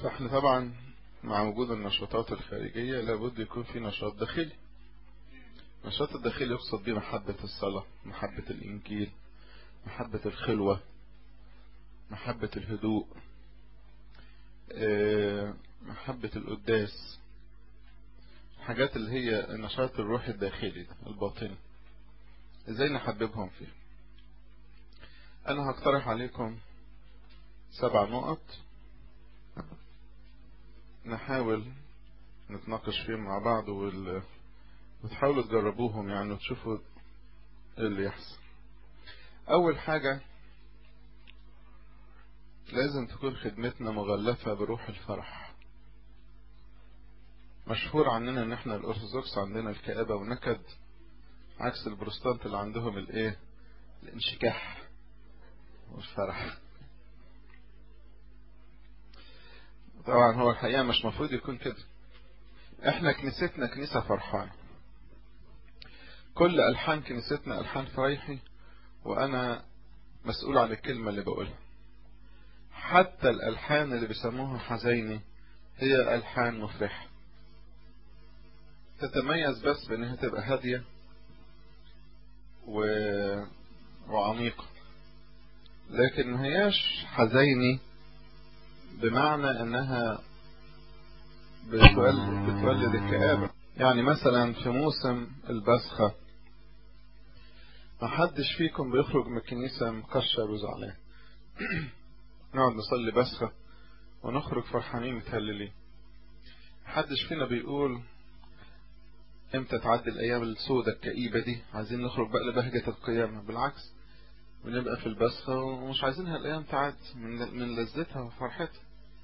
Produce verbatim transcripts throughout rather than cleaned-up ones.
فاحنا طبعا مع وجود النشاطات الخارجية لابد يكون في نشاط داخلي. النشاط الداخلي يقصد به محبة الصلاة، محبة الإنجيل، محبة الخلوة، محبة الهدوء، محبة القداس، الحاجات اللي هي النشاط الروحي الداخلي الباطني. ازاي نحببهم فيه؟ انا هقترح عليكم سبع نقط نحاول نتناقش فيهم مع بعض وال... وتحاولوا تجربوهم يعني وتشوفوا ايه اللي يحصل. اول حاجة لازم تكون خدمتنا مغلفة بروح الفرح. مشهور عننا ان احنا الارثوذكس عندنا الكآبة ونكد، عكس البروتستانت اللي عندهم الايه الانشكاح والفرح. طبعا هو الحقيقة مش مفروض يكون كده. احنا كنيستنا كنيسة فرحانة، كل ألحان كنيستنا ألحان فريحي، وأنا مسؤول عن الكلمة اللي بقولها. حتى الألحان اللي بيسموها حزيني هي ألحان مفرحة، تتميز بس بأنها تبقى هادية و... وعميقة، لكن ما هياش حزيني بمعنى أنها بتولد, بتولد الكآبة. يعني مثلا في موسم البسخة ما حدش فيكم بيخرج من الكنيسة مكشر وزعلان. نقعد نصلي بسخة ونخرج فرحانين متهللين. محدش فينا بيقول امتى تعدي الايام السوداء الكئيبة دي، عايزين نخرج بقى لبهجة القيامة. بالعكس، بنبقى في البسخة ومش عايزينها الايام تعدي من من لذتها وفرحتها.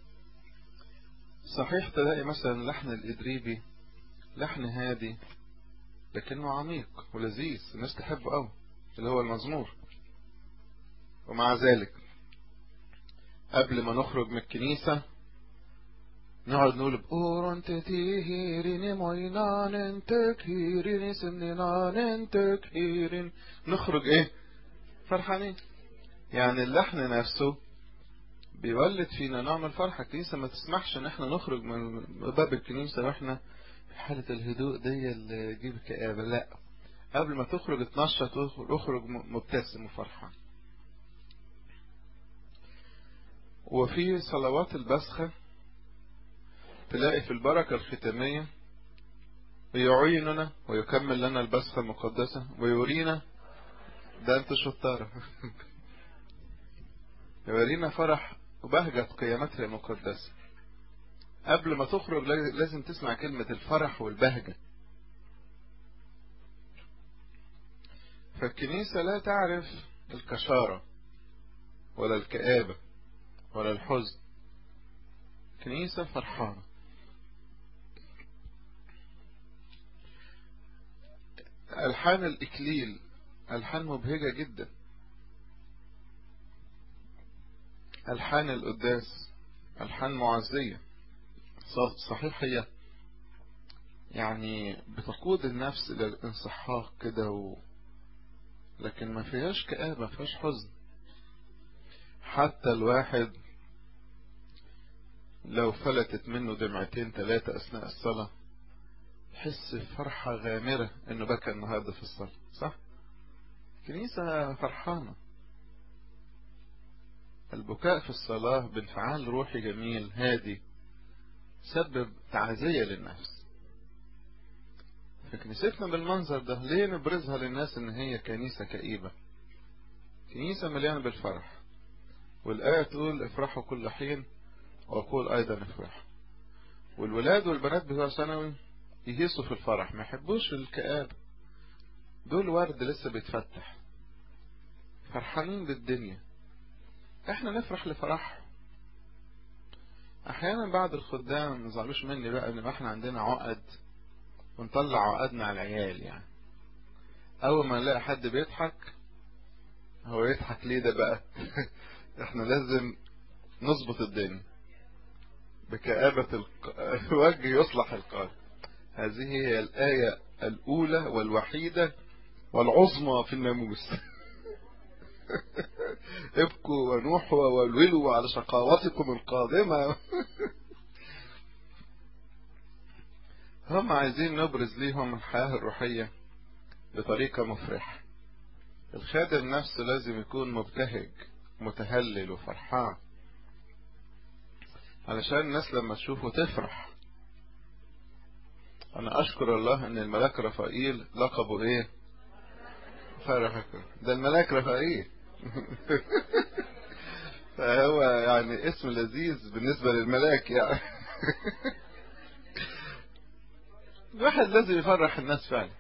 صحيح تلاقي مثلا لحن الإدريبي لحن هادي لكنه عميق ولذيذ، الناس تحبه قوي، اللي هو المزمور. ومع ذلك قبل ما نخرج من الكنيسة نقعد نقول بأورون تتيهيرين موينان تكهيرين سمنان تكهيرين، نخرج ايه فرحانين. يعني اللحن نفسه بيولد فينا نوع من الفرحة. الكنيسة ما تسمحش ان احنا نخرج من باب الكنيسة واحنا في حالة الهدوء دي اللي تجيب كآبة. لا، قبل ما تخرج اتنشط واخرج مبتسم وفرحان. وفي صلوات البسخة تلاقي في البركة الختامية ويعيننا ويكمل لنا البسخة المقدسة ويورينا، ده انت شطارة يورينا فرح وبهجة قيامتها المقدسة. قبل ما تخرج لازم تسمع كلمة الفرح والبهجة. فالكنيسة لا تعرف الكشارة ولا الكآبة ولا الحزن، كنيسة فرحانة. ألحان الإكليل ألحان مبهجة جدا. ألحان القداس ألحان معزية. صحيح هي يعني بتقود النفس إلى الانصحاق كده و... لكن ما فيهاش كآبة، ما فيهاش حزن. حتى الواحد لو فلتت منه دمعتين ثلاثة أثناء الصلاة يحس بفرحة غامرة إنه بكى النهاردة في الصلاة. صح؟ كنيسة فرحانة. البكاء في الصلاة بانفعال روحي جميل هادي سبب تعزية للنفس. في كنيستنا بالمنظر ده ليه نبرزها للناس إن هي كنيسة كئيبة؟ كنيسة مليانة بالفرح، والآية تقول افرحوا كل حين وأقول أيضا افرحوا. والولاد والبنات بتوع ثانوي يهيصوا في الفرح، ما يحبوش الكآبة. دول ورد لسه بيتفتح، فرحانين بالدنيا. احنا نفرح لفرح. احيانا بعض الخدام ما زعلوش مني بقى ان احنا عندنا عقد ونطلع عقدنا على العيال. يعني اول ما نلاقي حد بيضحك، هو يضحك ليه ده بقى؟ احنا لازم نظبط الدنيا بكآبة الوجه يصلح القلب. هذه هي الآية الأولى والوحيدة والعظمى في الناموس. ابكوا ونوحوا وولولوا على شقاوتكم القادمة. هم عايزين نبرز ليهم الحياة الروحية بطريقة مفرحة. الخادم نفسه لازم يكون مبتهج متهلل وفرحان علشان الناس لما تشوفه تفرح. انا اشكر الله ان الملاك رفائيل لقبه ايه؟ فرح. ده الملاك رفائيل. فهو يعني اسم لذيذ بالنسبة للملاك يعني. الواحد لازم يفرح الناس فعلا.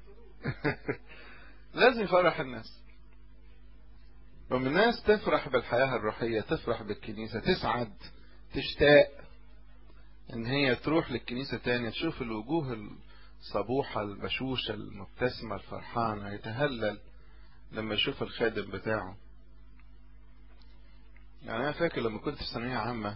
لازم يفرح الناس. ومن الناس تفرح بالحياة الروحية، تفرح بالكنيسة، تسعد، تشتاق ان هي تروح للكنيسة تاني، تشوف الوجوه الصبوحة البشوشة المبتسمة الفرحانة، يتهلل لما يشوف الخادم بتاعه. يعني انا فاكر لما كنت في ثانوية عامة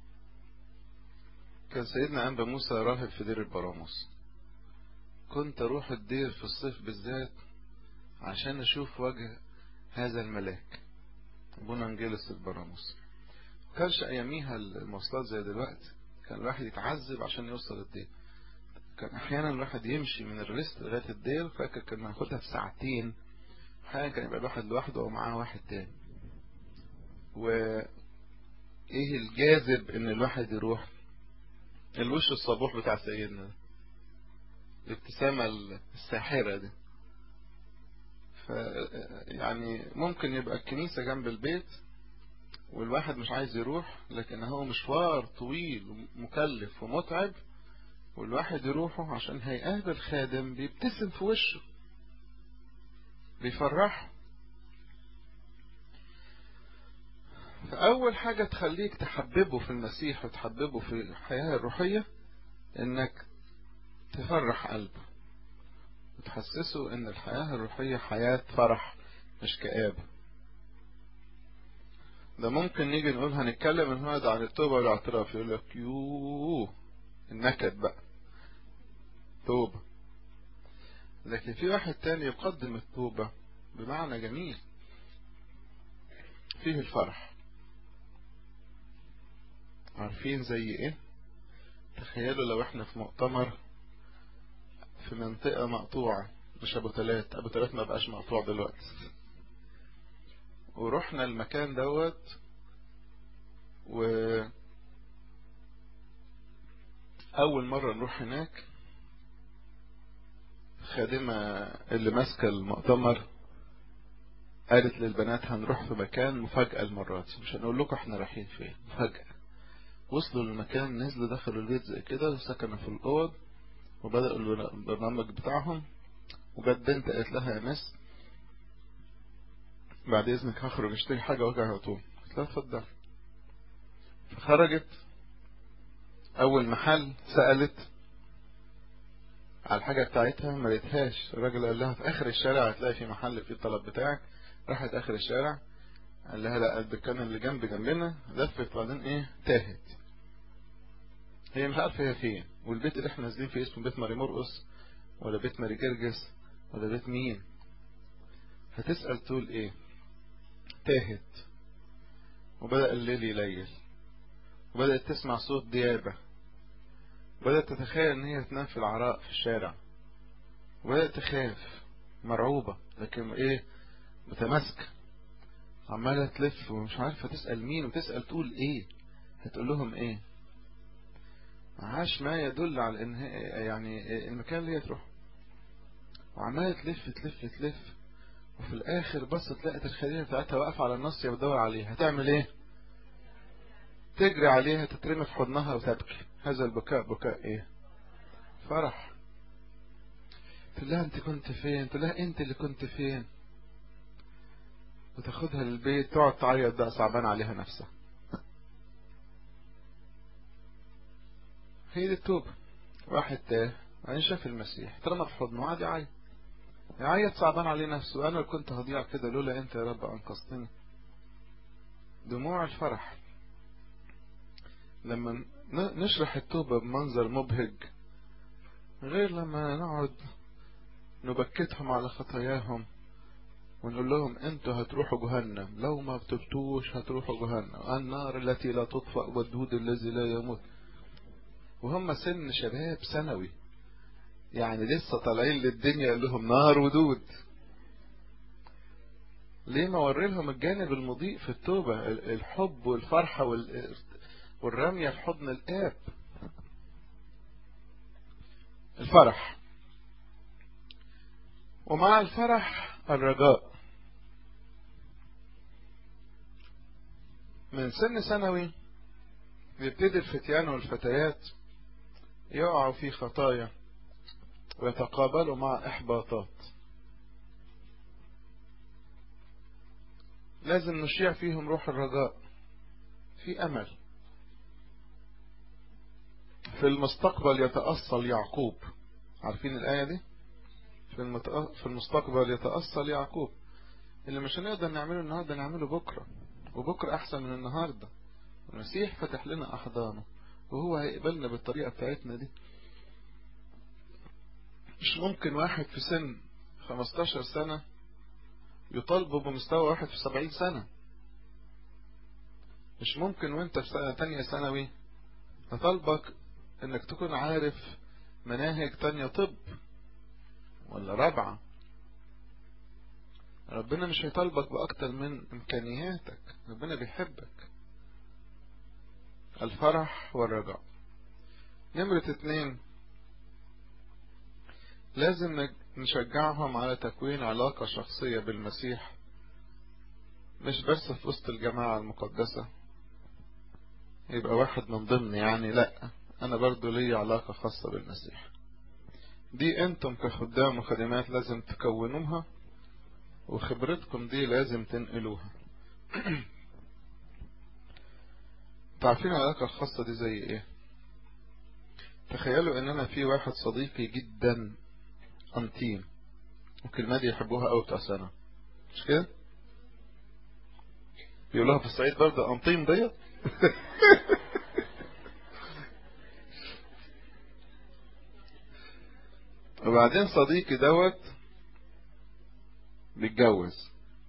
كان سيدنا أنبا موسى راهب في دير البراموس. كنت اروح الدير في الصيف بالذات عشان اشوف وجه هذا الملاك ابونا انجيلوس البراموس. كانش اياميها المواصلات زي دلوقتي، كان الواحد يتعذب عشان يوصل الدير. كان احيانا الواحد يمشي من الريست لغايه الدير، فاكر كنا ناخدها في ساعتين. احيانا كان يبقى الواحد لوحده او معاه واحد تاني. وايه الجاذب ان الواحد يروح؟ الوش الصبوح بتاع سيدنا، الابتسامة الساحرة دي. ف يعني ممكن يبقى الكنيسة جنب البيت والواحد مش عايز يروح، لكن هو مشوار طويل ومكلف ومتعب، والواحد يروحه عشان هيقابل خادم بيبتسم في وشه بيفرحه. فأول حاجة تخليك تحببه في المسيح وتحببه في الحياة الروحية انك تفرح قلبه وتحسسه ان الحياة الروحية حياة فرح مش كآبة. ده ممكن نيجي نقول هنتكلم النهارده عن التوبة والاعتراف، يقول لك يوه النكد بقى توبة. لكن في واحد تاني يقدم التوبة بمعنى جميل فيه الفرح. عارفين زي ايه؟ تخيلوا لو احنا في مؤتمر في منطقة مقطوعة، مش ابو تلات، ابو تلات ما بقاش مقطوع دلوقتي، ورحنا المكان دوت و اول مرة نروح هناك خادمة اللي ماسكة المؤتمر قالت للبنات هنروح في مكان مفاجأة المرة دي، مش هنقول لكم احنا رايحين فين، مفاجأة. وصلوا للمكان، نزلوا دخلوا البيت زي كده وسكنوا في الأوض وبدأوا البرنامج بتاعهم. وجت بنت قالت لها يا مس بعد إذنك هخرج اشتري حاجة واجي على طول. قلت لها اتفضل. فخرجت أول محل سألت على الحاجة بتاعتها ما لقيتهاش. الراجل قال لها في آخر الشارع هتلاقي في محل فيه الطلب بتاعك. راحت آخر الشارع قال لها لا الدكان اللي جنب جنبنا. لفت بعدين ايه تاهت، هي مش عارفه هي فين. والبيت اللي احنا نازلين فيه اسمه بيت ماري مرقس ولا بيت ماري جرجس ولا بيت مين؟ هتسأل تقول ايه؟ تاهت. وبدأ الليل يليل وبدأت تسمع صوت ديابة وبدأت تتخيل ان هي تنام في العراء في الشارع وبدأت تخاف مرعوبة، لكن ايه متماسكة عمالة تلف ومش عارفة تسأل مين وتسأل تقول ايه. هتقول لهم ايه؟ عاش ما يدل على ان يعني المكان اللي هي تروح. وعمالة تلف تلف تلف وفي الاخر بصت لقت الخلية بتاعتها واقفة على النص بتدور عليها. هتعمل ايه؟ تجري عليها تترمي في حضنها وتبكي. هذا البكاء بكاء ايه؟ فرح. تقول لها انت كنت فين؟ تقول لها انت اللي كنت فين؟ وتاخدها للبيت تقعد تعيط بقى صعبان عليها نفسها. هي دي التوبة. واحد تاه بعدين شاف المسيح اترمى في حضنه وقعد يعيط يعيط صعبان عليه نفسه. انا كنت هضيع كده لولا انت يا رب انقذتني. دموع الفرح. لما نشرح التوبة بمنظر مبهج غير لما نقعد نبكتهم على خطاياهم ونقول لهم انتوا هتروحوا جهنم، لو ما بتبتوش هتروحوا جهنم، النار التي لا تطفأ والدود الذي لا يموت. وهم سن شباب ثانوي يعني لسه طالعين للدنيا قال لهم نار ودود. ليه؟ ما وري لهم الجانب المضيء في التوبة، الحب والفرحة والرمية في حضن الآب. الفرح، ومع الفرح الرجاء. من سن ثانوي يبتدي الفتيان والفتيات يقعوا في خطايا ويتقابلوا مع إحباطات. لازم نشيع فيهم روح الرجاء، في أمل. في المستقبل يتأصل يعقوب. عارفين الآية دي؟ في المستقبل يتأصل يعقوب. اللي مش هنقدر نعمله النهاردة نعمله بكرة، وبكرة أحسن من النهاردة. المسيح فتح لنا أحضانه وهو هيقبلنا بالطريقة بتاعتنا دي. مش ممكن واحد في سن خمستاشر سنة يطالبه بمستوى واحد في سبعين سنة. مش ممكن وانت في سنة تانية ثانوي هطالبك انك تكون عارف مناهج تانية طب ولا رابعة. ربنا مش هيطالبك بأكتر من إمكانياتك. ربنا بيحبك. الفرح والرجاء. نمرة اتنين، لازم نشجعهم على تكوين علاقة شخصية بالمسيح، مش بس في وسط الجماعة المقدسة يبقى واحد من ضمن، يعني لا، أنا برضو لي علاقة خاصة بالمسيح. دي أنتم كخدام وخدمات لازم تكونوها، وخبرتكم دي لازم تنقلوها. تعرفين العلاقة الخاصة دي زي ايه؟ تخيلوا ان انا في واحد صديقي جدا انتيم، والكلمة دي يحبوها قوي بتاع سنة، مش كده؟ يقولوها في الصعيد برضه انتيم ديت. وبعدين صديقي دوت بيتجوز،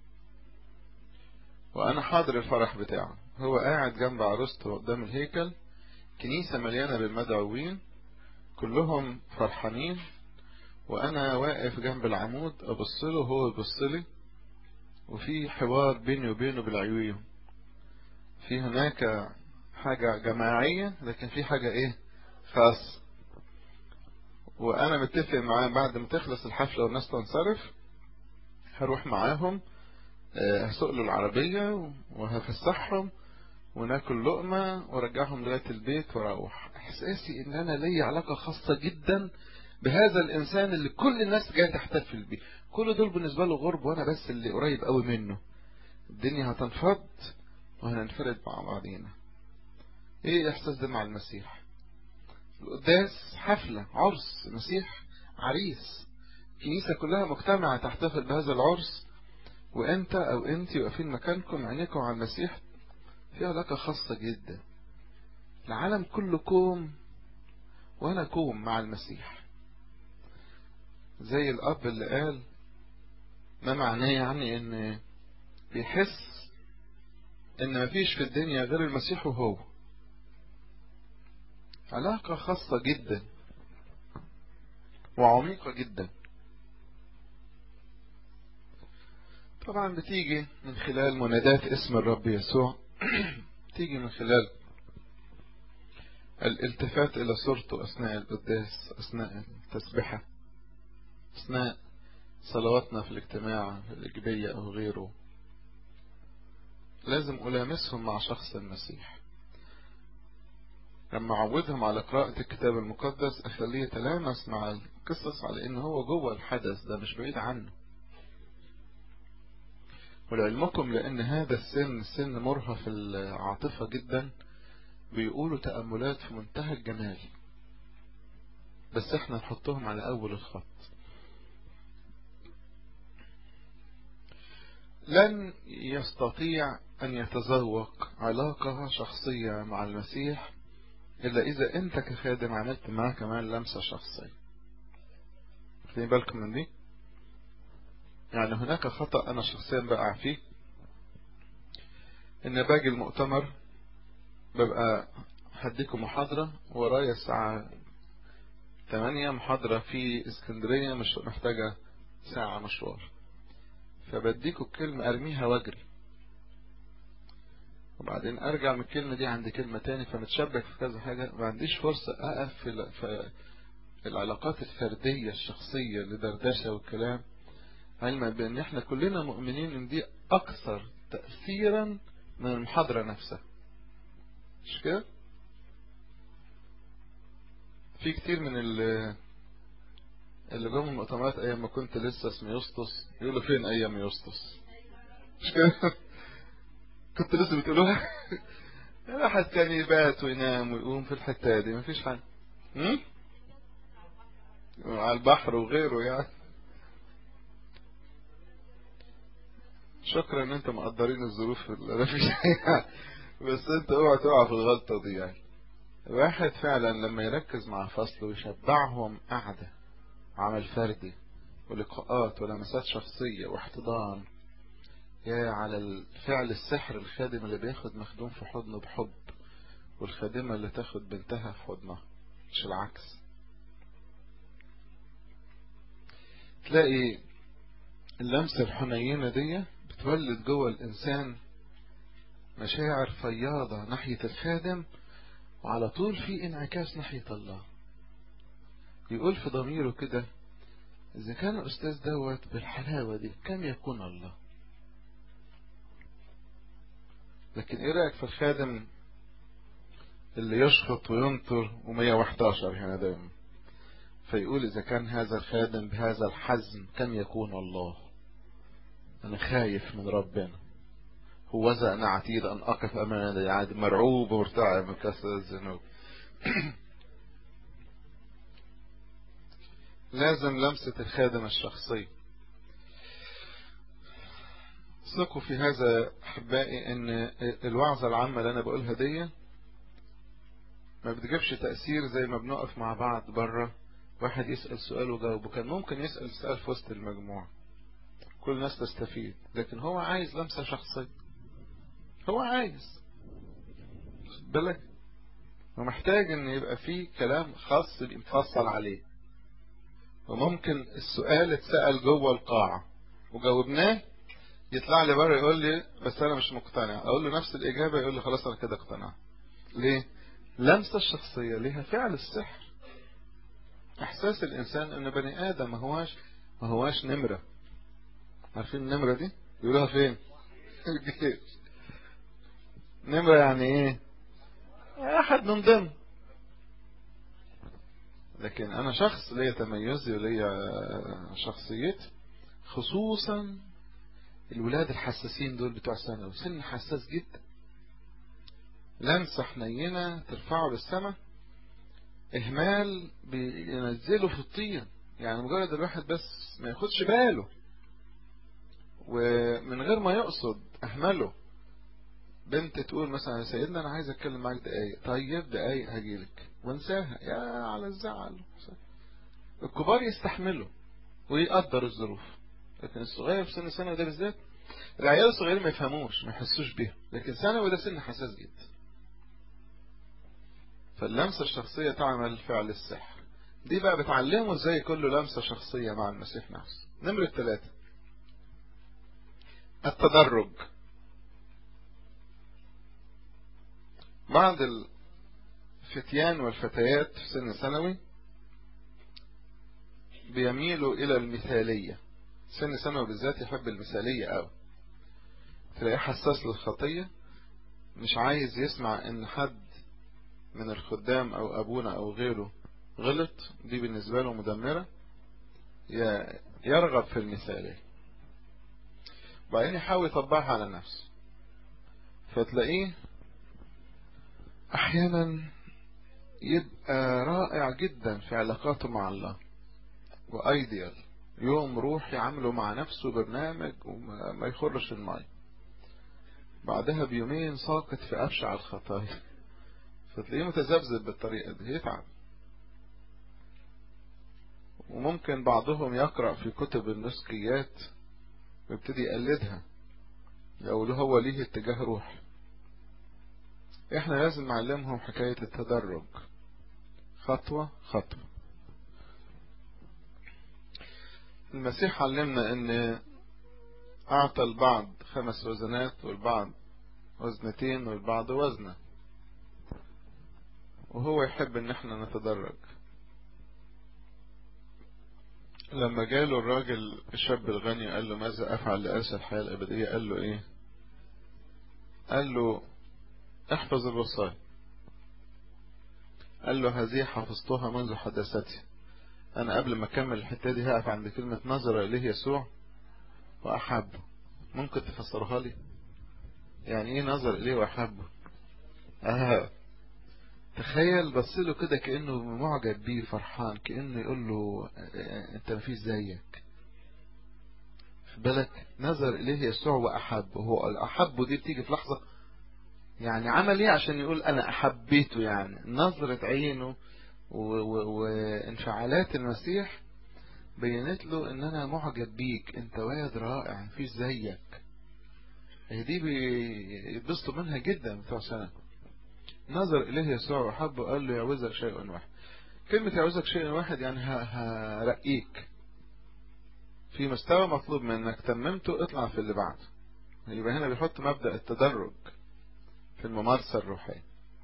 وانا حاضر الفرح بتاعه. هو قاعد جنب عروسته قدام الهيكل، كنيسة مليانة بالمدعوين كلهم فرحانين، وانا واقف جنب العمود ابصله وهو يبصلي، وفي حوار بيني وبينه بالعيون. في هناك حاجة جماعية لكن في حاجة ايه خاص. وانا متفق معاه بعد ما تخلص الحفلة والناس تنصرف هروح معاهم، هسوق له العربية وهفسحهم وناكل لقمة وارجعهم لغاية البيت واروح. احساسي ان انا لي علاقة خاصة جدا بهذا الانسان اللي كل الناس جاية تحتفل بيه. كل دول بالنسبة له غرب، وانا بس اللي قريب قوي منه. الدنيا هتنفض وهننفرد مع بعضينا. ايه الاحساس ده مع المسيح؟ القداس حفلة عرس، المسيح عريس، الكنيسة كلها مجتمعة تحتفل بهذا العرس، وانت او انت واقفين مكانكم عينيكم على المسيح. في علاقة خاصة جدا. العالم كله كوم وانا كوم مع المسيح. زي الاب اللي قال ما معناه، يعني ان بيحس ان مفيش في الدنيا غير المسيح وهو. علاقة خاصة جدا وعميقة جدا. طبعا بتيجي من خلال منادات اسم الرب يسوع، تيجي من خلال الالتفات الى صورته اثناء القداس، اثناء التسبحة، اثناء صلواتنا في الاجتماع الايجابية او غيره. لازم ألامسهم مع شخص المسيح. لما أعودهم على قراءة الكتاب المقدس أخليه يتلامس مع القصص على إن هو جوه الحدث ده، مش بعيد عنه. ولعلمكم لأن هذا السن سن مرهف العاطفة جدا، بيقولوا تأملات في منتهى الجمال، بس احنا نحطهم على أول الخط. لن يستطيع أن يتذوق علاقة شخصية مع المسيح إلا إذا أنت كخادم عملت معاه كمان لمسة شخصية. خلي بالكم من دي. يعني هناك خطأ أنا شخصيا بقع فيه، إن باجي المؤتمر ببقى هديكم محاضرة ورايا الساعة تمانية محاضرة في اسكندرية مش محتاجة ساعة مشوار، فبديكوا الكلمة ارميها واجري، وبعدين ارجع من الكلمة دي عند كلمة تاني، فمتشبك في كذا حاجة، ما عنديش فرصة اقف في العلاقات الفردية الشخصية لدردشة والكلام، علما بان احنا كلنا مؤمنين ان دي اكثر تأثيرا من المحاضرة نفسها. مش كده؟ في كتير من اللي اللي جم المؤتمرات ايام ما كنت لسه اسمي يسطس يقولوا فين ايام يسطس؟ مش كده؟ كنت لسه بتقولوها. الواحد كان يبات وينام ويقوم في الحتة دي، مفيش حاجة. هم؟ على البحر وغيره يعني. شكرا ان انت مقدرين الظروف اللي انا فيها، بس انت اوعى تقع في الغلطة دي يعني. واحد فعلا لما يركز مع فصله ويشبعهم قعدة عمل فردي ولقاءات ولمسات شخصية واحتضان، يا على الفعل السحر الخادم اللي بياخد مخدوم في حضنه بحب، والخادمة اللي تاخد بنتها في حضنها، مش العكس. تلاقي اللمسة الحنينة دي بتولد جوه الإنسان مشاعر فياضة ناحية الخادم، وعلى طول في انعكاس ناحية الله. يقول في ضميره كده إذا كان الأستاذ دوت بالحلاوة دي كم يكون الله. لكن إيه رأيك في الخادم اللي يشخط وينطر ومية وحداشر هنا دايما، فيقول إذا كان هذا الخادم بهذا الحزم كم يكون الله. أنا خايف من ربنا، هوذا أنا عتيد أن أقف أمام العاد مرعوب ومرتعب من كثرة الذنوب. لازم لمسة الخادم الشخصي. ثقوا في هذا أحبائي إن الوعظة العامة اللي أنا بقولها دي ما بتجيبش تأثير زي ما بنقف مع بعض بره واحد يسأل سؤال وجاوبه. كان ممكن يسأل سؤال في وسط المجموعة كل الناس تستفيد، لكن هو عايز لمسة شخصية. هو عايز بالك، ومحتاج ان يبقى فيه كلام خاص بيفصل عليه. وممكن السؤال اتسأل جوه القاعة وجاوبناه، يطلع لي بره يقول لي بس انا مش مقتنع، اقول له نفس الاجابة يقول لي خلاص انا كده اقتنعت. ليه؟ لمسة الشخصية ليها فعل السحر. احساس الانسان ان بني ادم ما هواش ما هواش نمرة. عارفين النمرة دي يقولوها فين؟ نمرة يعني ايه؟ احد من ضمن. لكن انا شخص ليا تميزي وليا شخصيتي، خصوصا الولاد الحساسين دول بتوع ثانوي، سن حساس جدا. لمسة حنينة ترفعه للسماء، اهمال بينزله في الطين. يعني مجرد الواحد بس ما ياخدش باله ومن غير ما يقصد اهمله. بنت تقول مثلا يا سيدنا انا عايز اتكلم معاك دقايق، طيب دقايق هجيلك، وانساها يا على الزعل. الكبار يستحملوا ويقدر الظروف، لكن الصغير في سن ثانوي ده بالذات، العيال الصغيرين ما يفهموش ما يحسوش بيها، لكن ثانوي ده سن حساس جدا. فاللمسة الشخصية تعمل فعل السحر. دي بقى بتعلمه ازاي كل لمسة شخصية مع المسيح نفسه. نمرة ثلاثة التدرج. بعض الفتيان والفتيات في سن ثانوي بيميلوا الى المثالية. سن ثانوي بالذات يحب المثالية قوي. تلاقيه حساس للخطية، مش عايز يسمع ان حد من الخدام او ابونا او غيره غلط، دي بالنسبة له مدمرة. يرغب في المثالية وبعدين يحاول يطبقها على نفسه، فتلاقيه احيانا يبقى رائع جدا في علاقاته مع الله وايديال، يوم روح يعمله مع نفسه برنامج وما يخرش الماء، بعدها بيومين ساقط في ابشع الخطايا. فتلاقيه متذبذب بالطريقة دي، يتعب. وممكن بعضهم يقرأ في كتب النسكيات ويبتدي يقلدها لو هو ليه اتجاه روح. احنا لازم نعلمهم حكاية التدرج، خطوة خطوة. المسيح علمنا ان اعطى البعض خمس وزنات والبعض وزنتين والبعض وزنة، وهو يحب ان احنا نتدرج. لما جاله الراجل الشاب الغني قال له ماذا افعل لارث الحياة الابدية، قال له ايه؟ قال له احفظ الوصايا. قال له هذه حفظتها منذ حداثتي. انا قبل ما اكمل الحتة دي هقف عند كلمة نظر اليه يسوع واحبه. ممكن تفسرها لي؟ يعني ايه نظر اليه واحبه؟ اه تخيل بصله كده كأنه معجب بيه فرحان، كأنه يقول له انت مفيش زيك. في بالك نظر اليه يسوع واحبه. هو الاحبه دي بتيجي في لحظة، يعني عمل ايه عشان يقول انا احبيته؟ يعني نظرة عينه وانفعالات المسيح بينت له ان انا معجب بيك، انت واد رائع مفيش زيك. هي دي بيتبسطوا منها جدا بتوع سنة. نظر اليه يسوع وحبه، قال له يعوزك شيء واحد. كلمة يعوزك شيء واحد يعني هرقيك في مستوى مطلوب منك، تممته اطلع في اللي بعده. يبقى هنا بيحط مبدأ التدرج في الممارسة الروحية.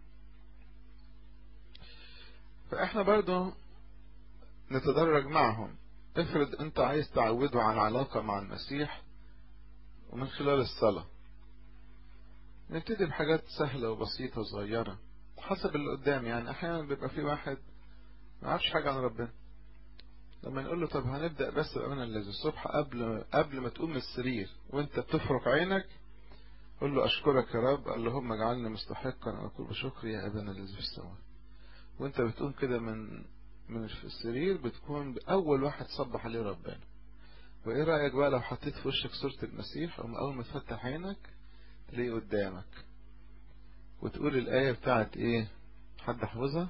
فاحنا برضو نتدرج معهم. افرض انت عايز تعوده على علاقة مع المسيح ومن خلال الصلاة، نبتدي بحاجات سهلة وبسيطة وصغيرة حسب اللي قدام. يعني احيانا بيبقى في واحد ما يعرفش حاجة عن ربنا، لما نقول له طب هنبدأ بس بأمانة الذي الصبح قبل قبل ما تقوم من السرير وانت بتفرق عينك قول له أشكرك يا رب، اللهم اجعلني مستحقا أن أقول بشكر يا أبانا الذي في السماء. وانت بتقوم كده من من السرير بتكون أول واحد صبح عليه ربنا. وإيه رأيك بقى لو حطيت في وشك صورة المسيح أول ما تفتح عينك تلاقيه قدامك وتقول الآية بتاعت إيه؟ حد حفظها؟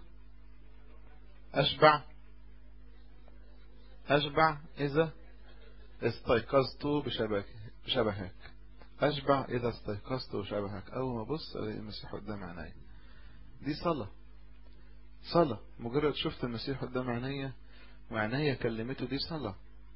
أشبع أشبع إذا استيقظت بشبهك بشبهك أشبع إذا استيقظت بشبهك. أول ما بص ألاقي المسيح قدام عيني. دي صلاة. صلاة مجرد شفت المسيح قدام عيني وعيني كلمته، دي صلاة.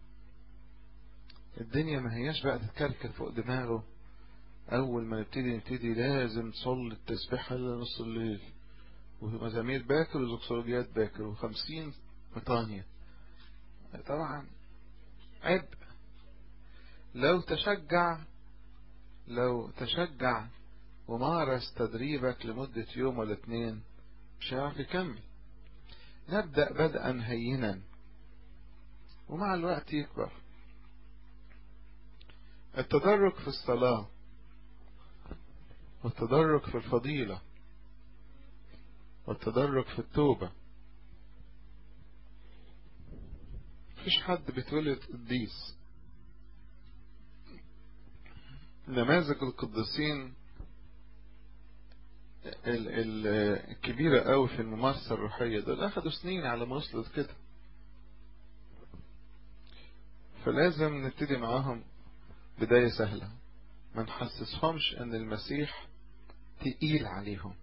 الدنيا ما هياش بقى تتكركر فوق دماغه. أول ما نبتدي نبتدي لازم تصلي التسبيحة لنص الليل ومزامير باكر وزوكسولوجيات باكر وخمسين مطانية. طبعا عبء. لو تشجع لو تشجع ومارس تدريبك لمدة يوم ولا اتنين مش هيعرف يكمل. نبدأ بدءا هينا ومع الوقت يكبر. التدرج في الصلاة والتدرج في الفضيلة والتدرج في التوبة. مفيش حد بيتولد قديس. نماذج القديسين الكبيرة قوي في الممارسة الروحية دول أخدوا سنين على ما وصلوا كده. فلازم نبتدي معاهم بداية سهلة، ما نحسسهمش ان المسيح تقيل عليهم.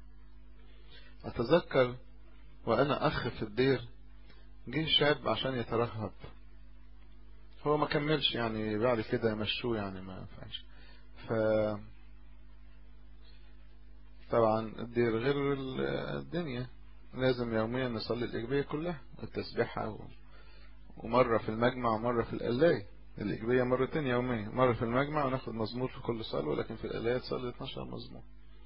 اتذكر وانا اخ في الدير جه شاب عشان يترهب، هو ما كملش يعني بعد كده مشوه يعني ما فعلش. ف طبعا الدير غير الدنيا، لازم يوميا نصلي الإجبية كلها التسبيحة، ومرة في المجمع ومرة في القلاية. الإجبية مرتين يوميا، مرة في المجمع وناخد مزمور في كل صلاة، ولكن في القلاية تصلي اتناشر مزمور.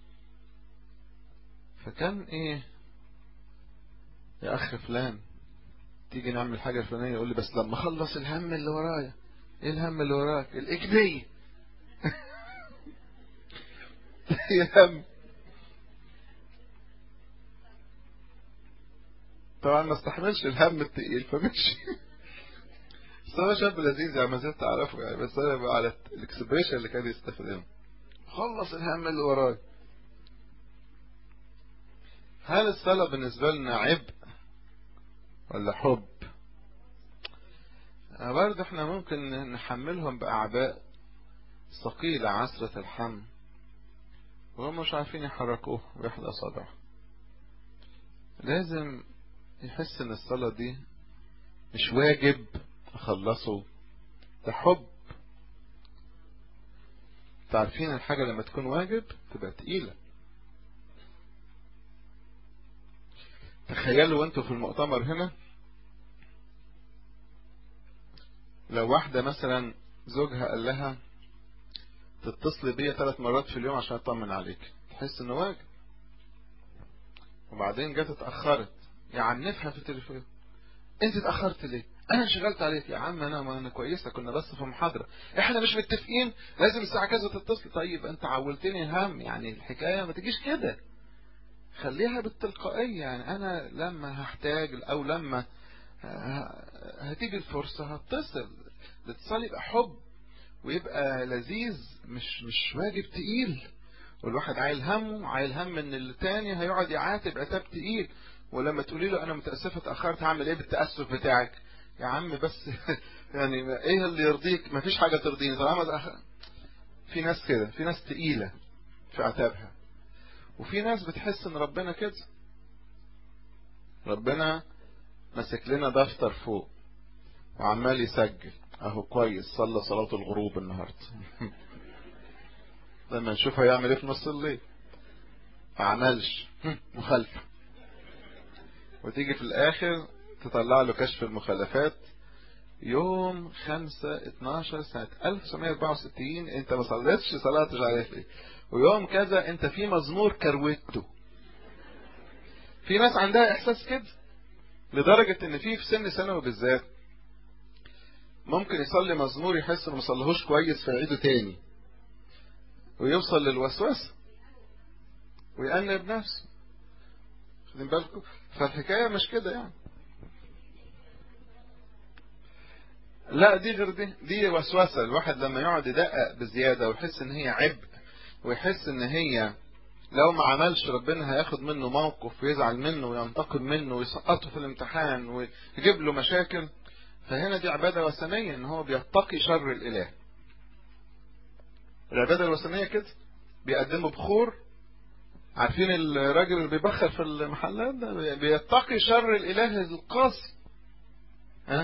فكان ايه يا اخ فلان تيجي نعمل حاجة فلانية يقول لي بس لما اخلص الهم اللي ورايا. ايه الهم اللي وراك؟ الإجبية. هم. طبعا ما استحملش الهم التقيل فمشي. بس هو شاب لذيذ يعني ما زلت اعرفه يعني، بس انا بقى على الاكسبريشن اللي كان يستخدمه خلص الهم اللي وراي. هل الصلاة بالنسبة لنا عبء ولا حب؟ برضه احنا ممكن نحملهم بأعباء ثقيلة عسرة الحمل وهم مش عارفين يحركوه بإحدى أصابعه. لازم يحس ان الصلاة دي مش واجب اخلصه، ده حب. تعرفين الحاجة لما تكون واجب تبقى تقيلة. تخيلوا وانتوا في المؤتمر هنا لو واحدة مثلا زوجها قال لها تتصل بيا ثلاث مرات في اليوم عشان اطمن عليك، تحس انه واجب. وبعدين جت اتأخرت يعنفها في التليفون، انت اتأخرت ليه؟ انا انشغلت عليك. يا عم انا ما انا كويسة، كنا بس في محاضرة، احنا مش متفقين لازم الساعة كذا تتصل. طيب انت عولتني هم، يعني الحكاية ما تجيش كده، خليها بالتلقائية. يعني انا لما هحتاج او لما هتيجي الفرصة هتصل. الاتصال يبقى حب ويبقى لذيذ، مش مش واجب تقيل. والواحد عايل همه، عايل هم ان التاني هيقعد يعاتب عتاب تقيل. ولما تقولي له انا متأسفة اتأخرت، هعمل ايه بالتأسف بتاعك؟ يا عم بس يعني ايه اللي يرضيك؟ مفيش حاجة ترضيني طالما أخ... في ناس كده، في ناس تقيلة في عتابها، وفي ناس بتحس ان ربنا كده. ربنا مسك لنا دفتر فوق وعمال يسجل اهو كويس، صلى صلاة الغروب النهاردة. لما نشوف هيعمل ايه في نص الليل، ما عملش مخالفة. وتيجي في الاخر تطلع له كشف المخالفات يوم خمسة اتناشر سنة ألف وتسعمية واربعة وستين انت ما صليتش صلاة مش عارف ايه، ويوم كذا انت في مزمور كروته. في ناس عندها احساس كده لدرجة ان في في سن ثانوي بالذات ممكن يصلي مزمور يحس انه ما صليهوش كويس فيعيده تاني ويوصل للوسوسة ويأنب نفسه. خدين بالكم؟ فالحكاية مش كده يعني. لا دي غير دي، دي وسوسة. الواحد لما يقعد يدقق بزيادة ويحس ان هي عبء، ويحس ان هي لو ما عملش ربنا هياخد منه موقف ويزعل منه وينتقم منه ويسقطه في الامتحان ويجيب له مشاكل، فهنا دي عبادة وثنية، ان هو بيتقي شر الاله. العبادة الوثنية كده بيقدموا بخور. عارفين الراجل اللي بيبخر في المحلات ده بيتقي شر الاله القاسي. ها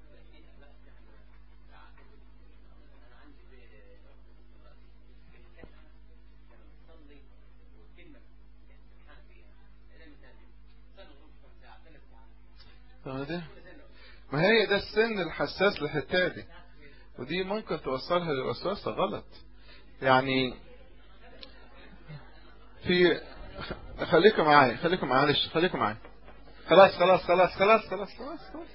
ده ما هي ده السن الحساس للحته دي، ودي ممكن توصلها للوسوسه غلط. يعني في خليكم معايا خليكم معلش خليكم معايا خلاص خلاص خلاص خلاص خلاص خلاص خلاص.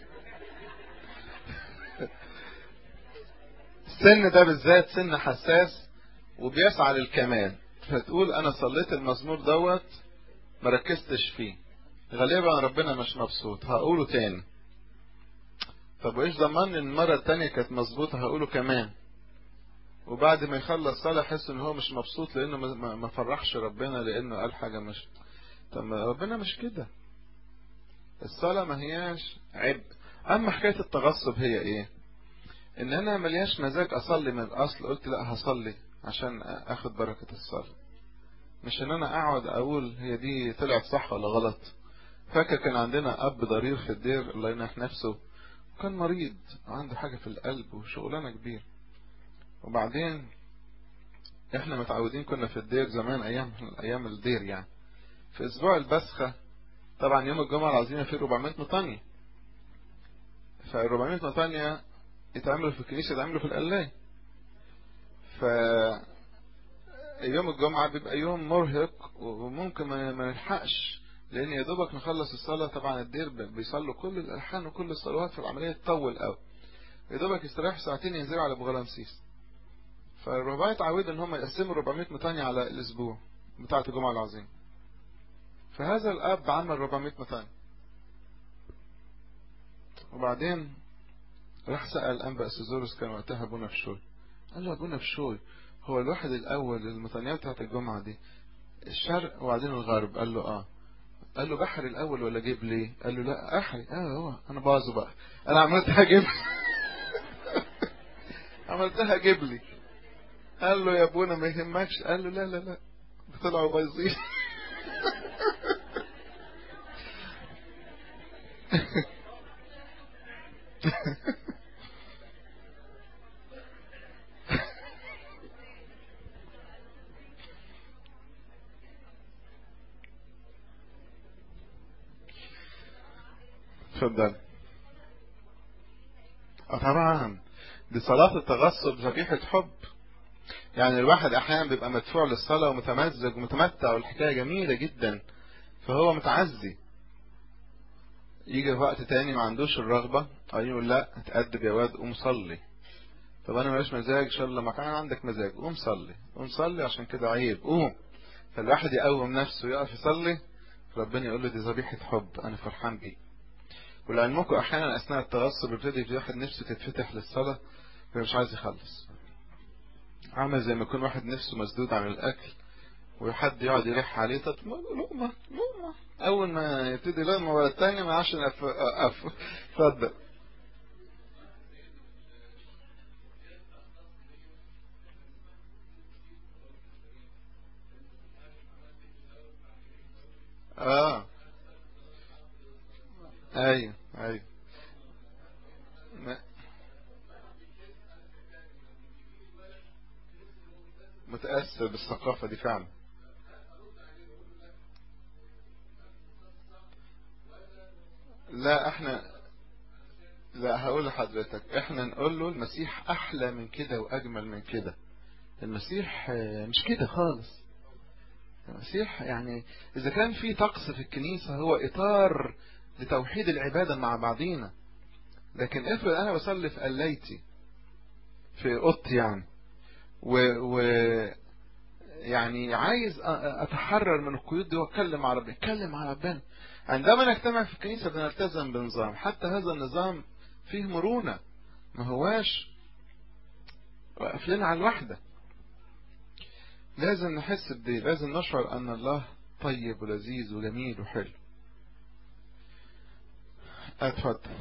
السن ده بالذات سن حساس وبيسعى للكمال، فتقول انا صليت المزمور دوت ما ركزتش فيه، غالبا ربنا مش مبسوط هقوله تاني. طب وايش ضمن ان المره التانية كانت مظبوطه هقوله كمان، وبعد ما يخلص صلاة يحس ان هو مش مبسوط لانه ما فرحش ربنا لانه قال حاجة مش. طب ربنا مش كده. الصلاة ما هياش عبء. اما حكاية التغصب هي ايه؟ ان انا ملياش مزاج اصلي من الاصل، قلت لا هصلي عشان اخد بركة الصلاة، مش ان انا اقعد اقول هي دي طلعت صح ولا غلط. فاكر كان عندنا اب ضرير في الدير الله ينح نفسه، كان مريض وعنده حاجة في القلب وشغلانة كبير. وبعدين احنا متعودين كنا في الدير زمان ايام ايام الدير يعني في اسبوع البسخة طبعا يوم الجمعة العظيمة في أربعمائة مطانية، فال أربعمائة مطانية يتعملوا في الكنيسة يتعملوا في القلاية. ف يوم الجمعة بيبقى يوم مرهق وممكن ما نلحقش، لان يا دوبك نخلص الصلاة. طبعا الدير بيصلوا كل الالحان وكل الصلوات، في العملية تطول قوي، يا دوبك يستريح ساعتين ينزلوا على ابو غلامسيس. فالرباعي اتعودوا ان هم يقسموا أربعمائة مطانية على الاسبوع بتاعة الجمعة العظيمة. فهذا الاب عمل أربعمائة مطانية، وبعدين راح سأل انبا سيزوروس، كان وقتها ابونا بشوي، قال له ابونا بشوي هو الواحد الاول المطانية بتاعة الجمعة دي الشرق وبعدين الغرب؟ قال له اه. قال له بحري الاول ولا جبلي؟ قال له لا احري. اه هو انا باظه بقى، انا عملتها جبلي. عملتها جبلي. قال له يا ابونا ما يهمكش. قال له لا لا لا طلعوا بايظين. اتفضل. اه طبعا دي صلاة التغصب ذبيحة حب. يعني الواحد احيانا بيبقى مدفوع للصلاة ومتمزج ومتمتع والحكاية جميلة جدا، فهو متعزي. يجي في وقت تاني ما عندوش الرغبة، او يقول لا اتأدب يا واد قوم صلي. طب انا ماليش مزاج، ان شاء الله ما كان عندك مزاج قوم صلي، قوم صلي عشان كده عيب قوم. فالواحد يقوم نفسه ويقف يصلي، ربنا يقول له دي ذبيحة حب انا فرحان بيه. ولعلمكم احيانا اثناء التغصب يبتدي في واحد نفسه تتفتح للصلاة ومش عايز يخلص، عامل زي ما يكون واحد نفسه مسدود عن الاكل وحد يقعد يلح عليه، طب لقمة لقمة، اول ما يبتدي لقمة ولا التاني ما عشان اقف اقف. اتفضل. اه ايوه ايوه متأثر بالثقافة دي فعلا. لا احنا، لا هقول لحضرتك، احنا نقول له المسيح احلى من كده واجمل من كده. المسيح مش كده خالص. المسيح يعني اذا كان في طقس في الكنيسة هو اطار لتوحيد العبادة مع بعضينا، لكن افرض انا بصلي في قلايتي في اوضتي يعني و, و يعني عايز اتحرر من القيود دي واتكلم مع ربنا، اتكلم مع ربنا. عندما نجتمع في الكنيسة بنلتزم بنظام، حتى هذا النظام فيه مرونة، ما هواش قافلين على الوحدة. لازم نحس بدي، لازم نشعر ان الله طيب ولذيذ وجميل وحلو. اتفضل.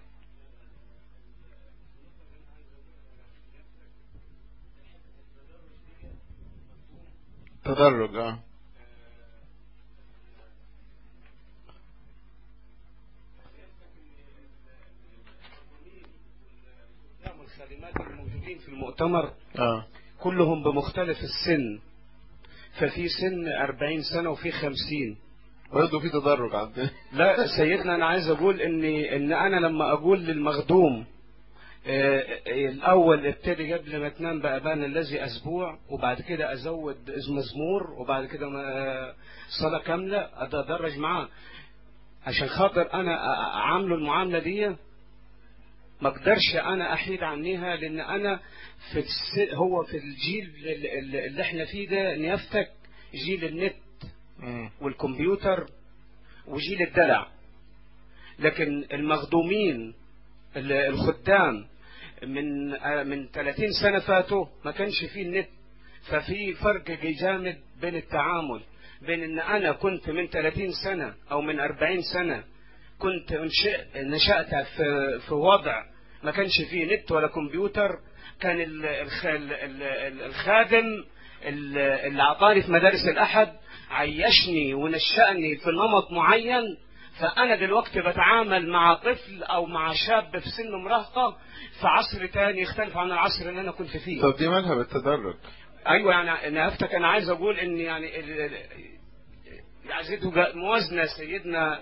تدرج اه الخادمات الموجودين في المؤتمر اه كلهم بمختلف السن، ففي سن أربعين سنة وفي خمسين. برضه في تدرج عندنا. لا سيدنا أنا عايز أقول إن إن أنا لما أقول للمخدوم آه الأول ابتدي قبل ما تنام بأبان الذي أسبوع، وبعد كده أزود مزمور، وبعد كده آه صلاة كاملة أتدرج معاه عشان خاطر أنا أعامله المعاملة دي، ما اقدرش انا احيد عنيها، لان انا في الس... هو في الجيل اللي احنا فيه ده نيافتك جيل النت والكمبيوتر وجيل الدلع. لكن المخدومين الخدام من من ثلاثين سنة فاتوا ما كانش فيه النت، ففي فرق جامد بين التعامل بين ان انا كنت من ثلاثين سنة او من أربعين سنة كنت نشأت في في وضع ما كانش فيه نت ولا كمبيوتر. كان الخادم اللي اعطاني في مدارس الأحد عيشني ونشأني في نمط معين، فأنا دلوقتي بتعامل مع طفل أو مع شاب في سن مراهقة في عصر تاني يختلف عن العصر اللي أنا كنت فيه. طب دي مالها بالتدرج؟ أيوة يعني أنا أفتك أنا عايز أقول إن يعني عزيته موازنة سيدنا.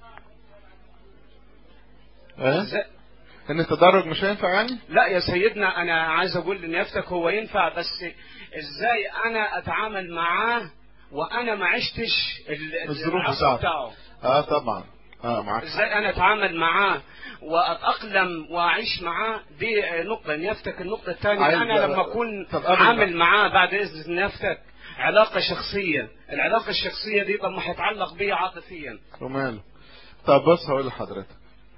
اه ان التدرج مش هينفع يعني؟ لا يا سيدنا انا عايز اقول ان يفتك هو ينفع، بس ازاي انا اتعامل معاه وانا ما عشتش الظروف بتاعه. اه طبعا اه معاك. ازاي انا اتعامل معاه واتاقلم واعيش معاه، دي نقطه. يفتك النقطه الثانيه انا لما اكون عامل معاه بعد اذن يفتك علاقه شخصيه، العلاقه الشخصيه دي طب ما هيتعلق بي عاطفيا وماله. طب بص هقول لحضرتك،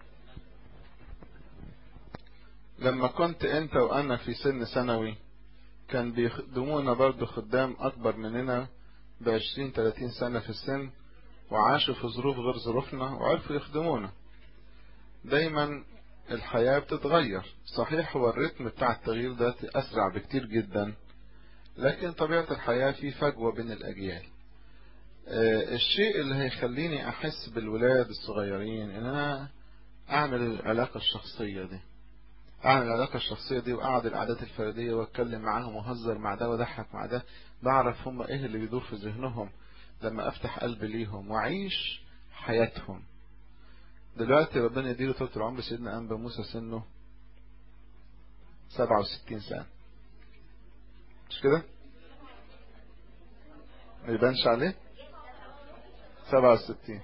لما كنت انت وانا في سن ثانوي كان بيخدمونا برضو خدام اكبر مننا بعشرين تلاتين سنة في السن، وعاشوا في ظروف غير ظروفنا وعرفوا يخدمونا. دايما الحياة بتتغير، صحيح هو الريتم بتاع التغيير ده اسرع بكتير جدا، لكن طبيعة الحياة في فجوة بين الاجيال. اه الشيء اللي هيخليني احس بالولاد الصغيرين ان انا اعمل العلاقة الشخصية دي، اعمل العلاقة الشخصية دي واقعد القعدات الفردية واتكلم معاهم واهزر مع ده واضحك مع ده، بعرف هم ايه اللي بيدور في ذهنهم لما افتح قلبي ليهم واعيش حياتهم. دلوقتي ربنا يديله طول العمر سيدنا أنبا موسى سنه سبعة وستين سنة، مش كده؟ ما يبانش عليه سبعة وستين.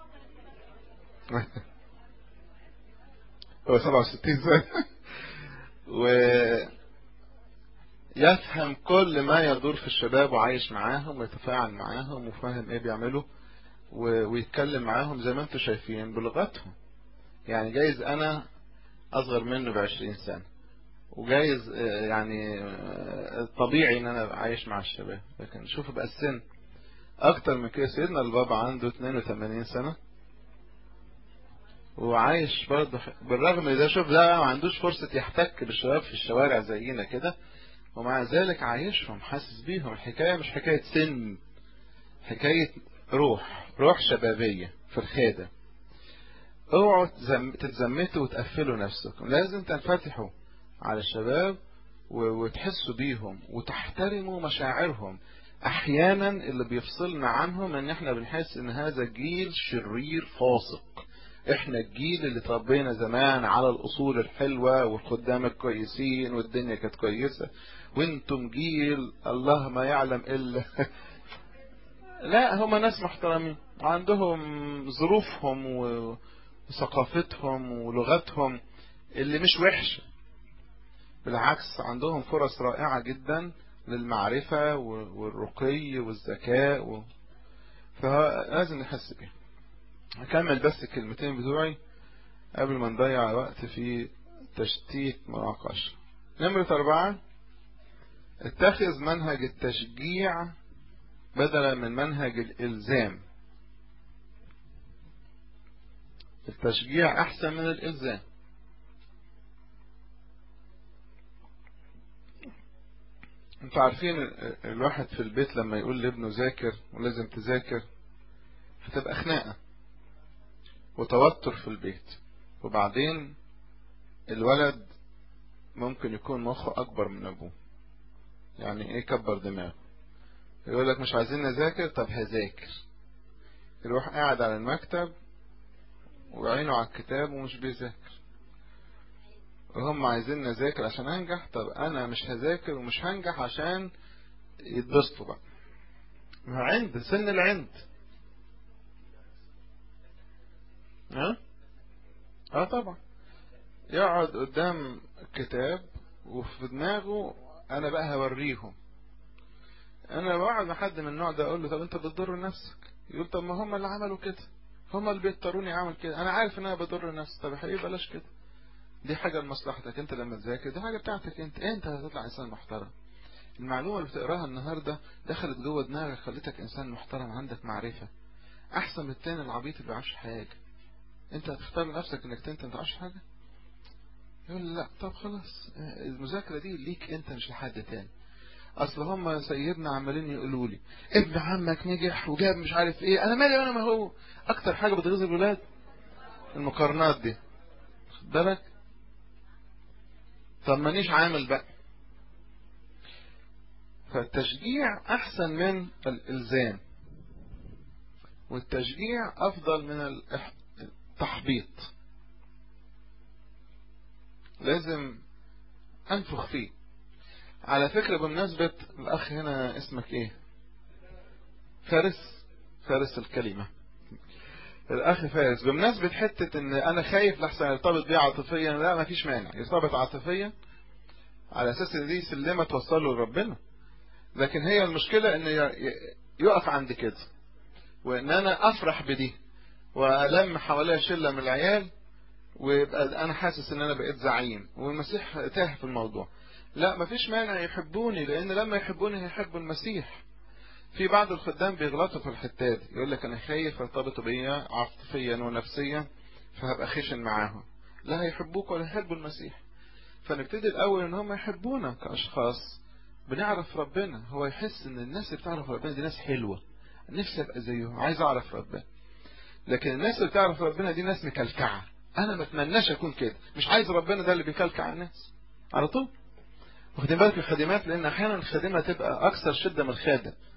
هو سبعة وستين سنة ويفهم كل ما يدور في الشباب وعايش معاهم ويتفاعل معاهم وفاهم ايه بيعملوا ويتكلم معاهم زي ما انتم شايفين بلغتهم. يعني جايز انا اصغر منه بعشرين سنة وجايز يعني طبيعي ان انا عايش مع الشباب، لكن شوفوا بقى السن اكتر من كده. سيدنا البابا عنده اثنين وثمانين سنة وعايش برضه بالرغم من ده. شوف ده ما عندوش فرصة يحتك بالشباب في الشوارع زينا كده، ومع ذلك عايشهم حاسس بيهم. الحكاية مش حكاية سن، حكاية روح روح شبابية في الخادم. اوعوا تتزمتوا وتقفلوا نفسكم، لازم تنفتحوا على الشباب وتحسوا بيهم وتحترموا مشاعرهم. احيانا اللي بيفصلنا عنهم ان احنا بنحس ان هذا جيل شرير فاسق. احنا الجيل اللي تربينا زمان على الاصول الحلوة والخدام الكويسين والدنيا كانت كويسة، وانتم جيل الله ما يعلم الا لا، هم ناس محترمين عندهم ظروفهم وثقافتهم ولغتهم اللي مش وحشة، بالعكس عندهم فرص رائعة جدا للمعرفة والرقي والذكاء و... فلازم نحس بيه. هكمل بس الكلمتين بتوعي قبل ما نضيع وقت في تشتيت مناقشة. نمرة أربعة، اتخذ منهج التشجيع بدلا من منهج الإلزام. التشجيع أحسن من الإلزام. انتوا عارفين الواحد في البيت لما يقول لابنه ذاكر ولازم تذاكر فتبقى خناقة وتوتر في البيت، وبعدين الولد ممكن يكون مخه أكبر من أبوه. يعني إيه كبر دماغه؟ يقول لك مش عايزين نذاكر، طب هذاكر. يروح قاعد على المكتب وعينه على الكتاب ومش بيذاكر. وهم عايزين نذاكر عشان أنجح، طب أنا مش هذاكر ومش هنجح عشان يتبسطوا بقى. عند سن العند. ها؟ اه طبعا. يقعد قدام الكتاب وفي دماغه انا بقى هوريهم. انا بقعد مع حد من النوع ده اقول له طب انت بتضر نفسك. يقول طب ما هم اللي عملوا كده، هم اللي بيضطروني اعمل كده، انا عارف ان انا بضر نفسي. طب يا حبيبي بلاش كده، دي حاجه لمصلحتك انت لما تذاكر، دي حاجه بتاعتك انت، انت هتطلع انسان محترم. المعلومه اللي بتقراها النهارده دخلت جوه دماغك خلتك انسان محترم، عندك معرفه احسن من التاني العبيط اللي ما بيعرفش حاجه. انت هتختار لنفسك انك انت ما تعرفش حاجه؟ يقول لا طب خلاص المذاكره دي ليك انت مش لحد تاني. اصل هم سيدنا عمالين يقولوا لي ابن عمك نجح وجاب مش عارف ايه، انا مالي وانا ما هو. اكتر حاجه بتغيظ الولاد المقارنات دي، خد بالك. طب مانيش عامل بقى. فالتشجيع احسن من الالزام، والتشجيع افضل من التحبيط. لازم انفخ فيه. على فكرة بمناسبة الاخ هنا اسمك ايه؟ فارس. فارس الكلمة. الاخ فارس، بمناسبة حتة ان انا خايف لحسن يرتبط بيه عاطفيا، لا ما فيش مانع يرتبط عاطفيا على اساس ان دي سلمة توصله لربنا. لكن هي المشكلة ان يقف عند كده، وان انا افرح بدي والم حواليها شلة من العيال ويبقى انا حاسس ان انا بقيت زعيم والمسيح تاه في الموضوع. لا مفيش مانع يحبوني، لان لما يحبوني هيحبوا المسيح. في بعض الخدام بيغلطوا في الحتات، يقول لك انا خايف يرتبطوا بيا عاطفيا ونفسيا فهبقى خشن معاهم. لا هيحبوك ولا يحبوا المسيح. فنبتدي الاول ان هم يحبونا كاشخاص بنعرف ربنا. هو يحس ان الناس اللي بتعرف ربنا دي ناس حلوة، نفسي ابقى زيهم، عايز اعرف ربنا. لكن الناس اللي بتعرف ربنا دي ناس مكلكعة، انا ما اتمناش اكون كده، مش عايز ربنا ده اللي بيكلكع الناس على طول. واخدين بالك الخادمات، لان احيانا الخادمة تبقى اكثر شدة من الخادم،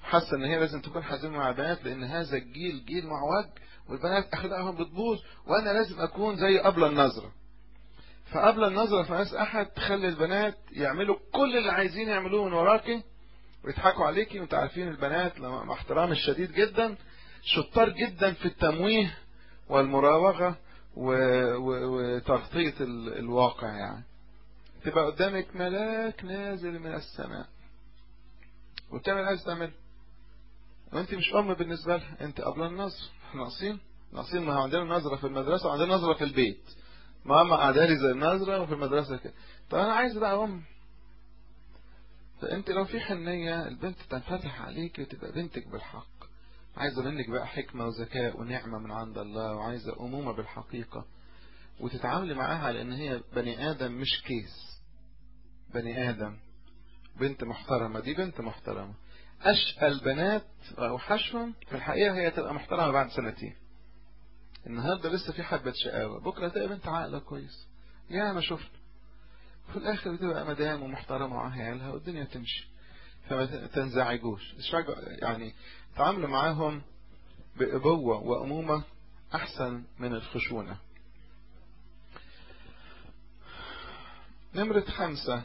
حاسة ان هي لازم تكون حزينة مع البنات لان هذا الجيل جيل معوج والبنات اخلاقهم بتبوظ، وانا لازم اكون زي قبل النظرة. فقبل النظرة في ناس احد تخلي البنات يعملوا كل اللي عايزين يعملوه من وراكي ويضحكوا عليكي. وانت عارفين البنات مع احترام الشديد جدا شطار جدا في التمويه والمراوغة وتغطية الواقع. يعني تبقى قدامك ملاك نازل من السماء وبتعمل عايز تعمل، وانت مش ام بالنسبة لها، انت قبل النظر. احنا ناقصين ناقصين ما عندنا نظرة في المدرسة وعندنا نظرة في البيت، ماما قاعدة لي زي النظرة وفي المدرسة كده. طب انا عايز بقى ام. فانت لو في حنية البنت تنفتح عليك وتبقى بنتك بالحق، عايزة منك بقى حكمة وذكاء ونعمة من عند الله، وعايزة أمومة بالحقيقة، وتتعاملي معاها على ان هي بني آدم مش كيس، بني آدم، بنت محترمة. دي بنت محترمة. أشقى البنات وأوحشهم في الحقيقة هي تبقى محترمة بعد سنتين. النهاردة لسه في حبة شقاوة، بكرة تبقى بنت عاقلة كويس. يا ما شفت في الآخر تبقى مدام ومحترمة مع عيالها والدنيا تمشي. فما تنزعجوش، يعني تعاملوا معاهم بأبوة وأمومة أحسن من الخشونة. نمرة خمسة،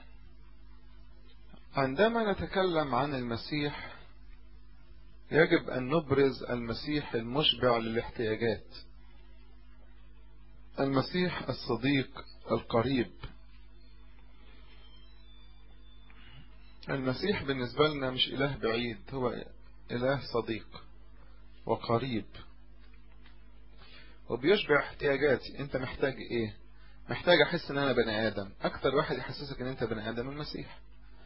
عندما نتكلم عن المسيح يجب أن نبرز المسيح المشبع للاحتياجات، المسيح الصديق القريب. المسيح بالنسبة لنا مش إله بعيد، هو إله صديق وقريب وبيشبع احتياجاتي. انت محتاج ايه؟ محتاج احس ان انا بني ادم. اكتر واحد يحسسك ان انت بني ادم المسيح.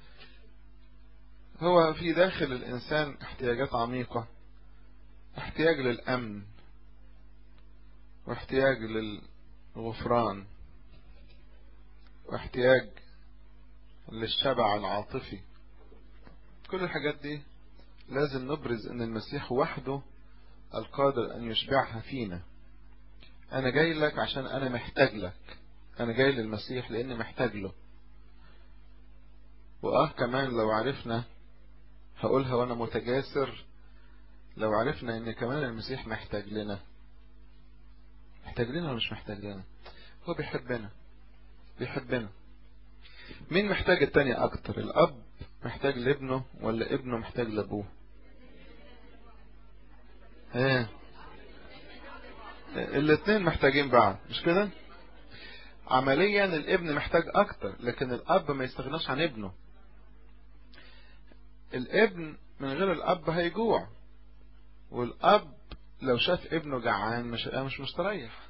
هو في داخل الانسان احتياجات عميقة، احتياج للامن، واحتياج للغفران، واحتياج للشبع العاطفي. كل الحاجات دي لازم نبرز ان المسيح وحده القادر ان يشبعها فينا. انا جاي لك عشان انا محتاج لك، انا جاي للمسيح لاني محتاج له. واه كمان لو عرفنا، هقولها وانا متجاسر، لو عرفنا ان كمان المسيح محتاج لنا. محتاج لنا ولا مش محتاج لنا؟ هو بيحبنا بيحبنا. مين محتاج التاني اكتر؟ الاب محتاج لابنه ولا ابنه محتاج لابوه؟ ايه، الاتنين محتاجين بعض، مش كده؟ عمليا الابن محتاج اكتر، لكن الاب ما يستغناش عن ابنه. الابن من غير الاب هيجوع، والاب لو شاف ابنه جعان مش مش مستريح.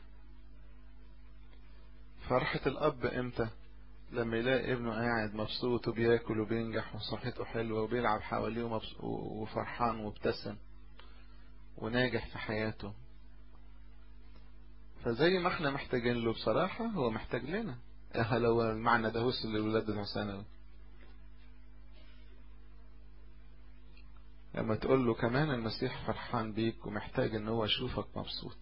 فرحة الاب امتى؟ لما يلاقي ابنه قاعد مبسوط وبياكل وبينجح وصحته حلوة وبيلعب حواليه وفرحان وابتسم وناجح في حياته. فزي ما احنا محتاجين له بصراحة هو محتاج لنا. اه لو المعنى ده وصل للولاد الحسنة، لما تقول له كمان المسيح فرحان بيك ومحتاج ان هو يشوفك مبسوط.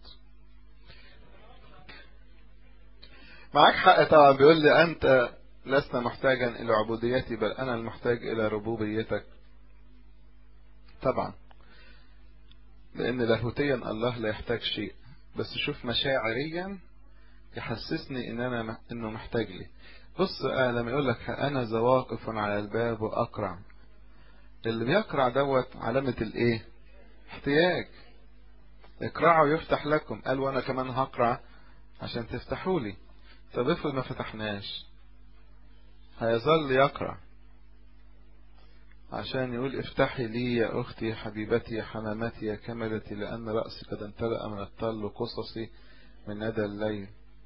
معاك حق طبعا. بيقول لي انت لست محتاجا الى عبوديتي بل انا المحتاج الى ربوبيتك. طبعا لان لاهوتيا الله لا يحتاج شيء، بس شوف مشاعريا يحسسني ان انا انه محتاج لي. بص آه لما يقول لك انا ذا واقف على الباب واقرع، اللي بيقرع دوت علامة الايه؟ احتياج. اقرعوا يفتح لكم. قال وانا كمان هقرع عشان تفتحوا لي. طب افرض ما فتحناش، هيظل يقرع عشان يقول افتحي لي يا اختي يا حبيبتي يا حمامتي يا كملتي، لان رأسي قد امتلأ من الطل وقصصي من ندى الليل.